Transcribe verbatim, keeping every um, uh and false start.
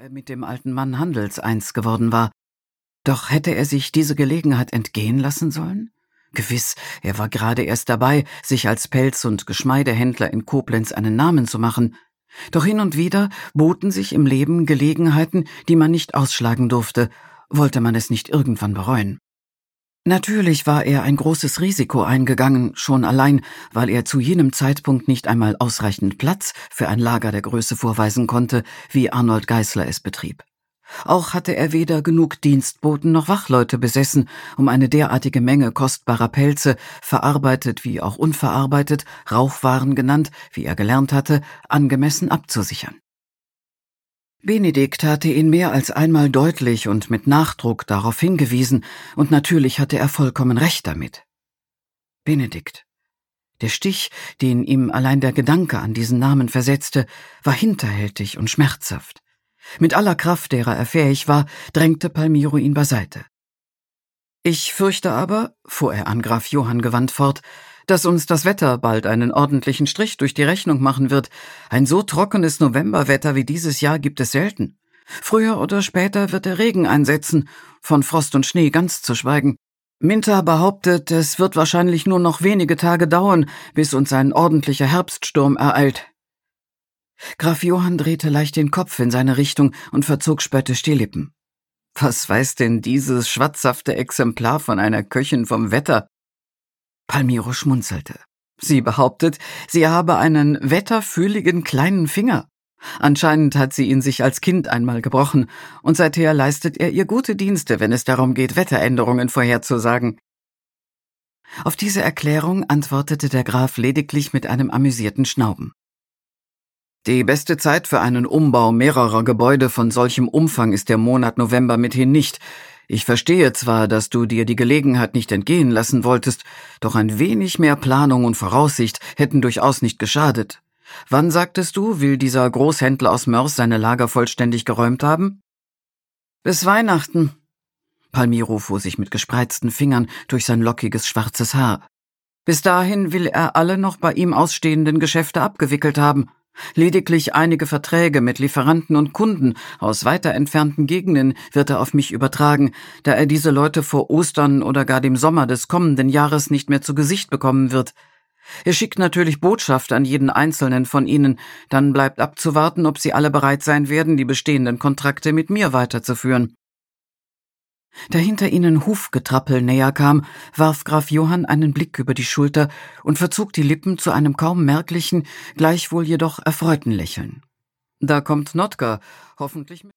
er mit dem alten Mann handelseins geworden war. Doch hätte er sich diese Gelegenheit entgehen lassen sollen? Gewiss, er war gerade erst dabei, sich als Pelz- und Geschmeidehändler in Koblenz einen Namen zu machen. Doch hin und wieder boten sich im Leben Gelegenheiten, die man nicht ausschlagen durfte, wollte man es nicht irgendwann bereuen. Natürlich war er ein großes Risiko eingegangen, schon allein, weil er zu jenem Zeitpunkt nicht einmal ausreichend Platz für ein Lager der Größe vorweisen konnte, wie Arnold Geisler es betrieb. Auch hatte er weder genug Dienstboten noch Wachleute besessen, um eine derartige Menge kostbarer Pelze, verarbeitet wie auch unverarbeitet, Rauchwaren genannt, wie er gelernt hatte, angemessen abzusichern. Benedikt hatte ihn mehr als einmal deutlich und mit Nachdruck darauf hingewiesen, und natürlich hatte er vollkommen recht damit. Benedikt. Der Stich, den ihm allein der Gedanke an diesen Namen versetzte, war hinterhältig und schmerzhaft. Mit aller Kraft, derer er fähig war, drängte Palmiro ihn beiseite. »Ich fürchte aber«, fuhr er an Graf Johann gewandt fort, »dass uns das Wetter bald einen ordentlichen Strich durch die Rechnung machen wird. Ein so trockenes Novemberwetter wie dieses Jahr gibt es selten. Früher oder später wird der Regen einsetzen, von Frost und Schnee ganz zu schweigen. Minter behauptet, es wird wahrscheinlich nur noch wenige Tage dauern, bis uns ein ordentlicher Herbststurm ereilt.« Graf Johann drehte leicht den Kopf in seine Richtung und verzog spöttisch die Lippen. »Was weiß denn dieses schwatzhafte Exemplar von einer Köchin vom Wetter?« Palmiro schmunzelte. »Sie behauptet, sie habe einen wetterfühligen kleinen Finger. Anscheinend hat sie ihn sich als Kind einmal gebrochen, und seither leistet er ihr gute Dienste, wenn es darum geht, Wetteränderungen vorherzusagen.« Auf diese Erklärung antwortete der Graf lediglich mit einem amüsierten Schnauben. »Die beste Zeit für einen Umbau mehrerer Gebäude von solchem Umfang ist der Monat November mithin nicht. Ich verstehe zwar, dass du dir die Gelegenheit nicht entgehen lassen wolltest, doch ein wenig mehr Planung und Voraussicht hätten durchaus nicht geschadet. Wann, sagtest du, will dieser Großhändler aus Mörs seine Lager vollständig geräumt haben?« »Bis Weihnachten.« Palmiro fuhr sich mit gespreizten Fingern durch sein lockiges schwarzes Haar. »Bis dahin will er alle noch bei ihm ausstehenden Geschäfte abgewickelt haben. Lediglich einige Verträge mit Lieferanten und Kunden aus weiter entfernten Gegenden wird er auf mich übertragen, da er diese Leute vor Ostern oder gar dem Sommer des kommenden Jahres nicht mehr zu Gesicht bekommen wird. Er schickt natürlich Botschaft an jeden einzelnen von ihnen, dann bleibt abzuwarten, ob sie alle bereit sein werden, die bestehenden Kontrakte mit mir weiterzuführen.« Da hinter ihnen Hufgetrappel näher kam, warf Graf Johann einen Blick über die Schulter und verzog die Lippen zu einem kaum merklichen, gleichwohl jedoch erfreuten Lächeln. »Da kommt Notker, hoffentlich mit